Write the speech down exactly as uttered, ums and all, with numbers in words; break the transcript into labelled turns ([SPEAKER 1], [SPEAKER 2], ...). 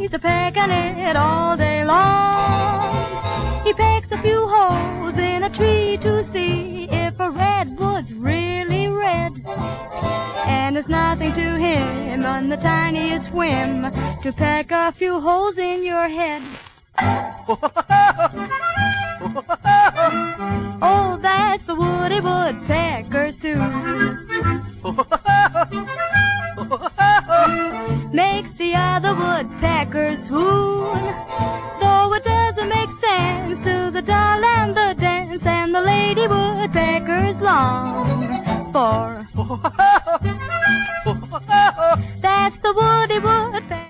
[SPEAKER 1] He's a pecking it all day long. He pecks a few holes in a tree to see if a redwood's really red. And there's nothing to him on the tiniest whim to peck a few holes in your head. Oh, that's the woody woodpecker's too. Makes the other woodpeckers swoon.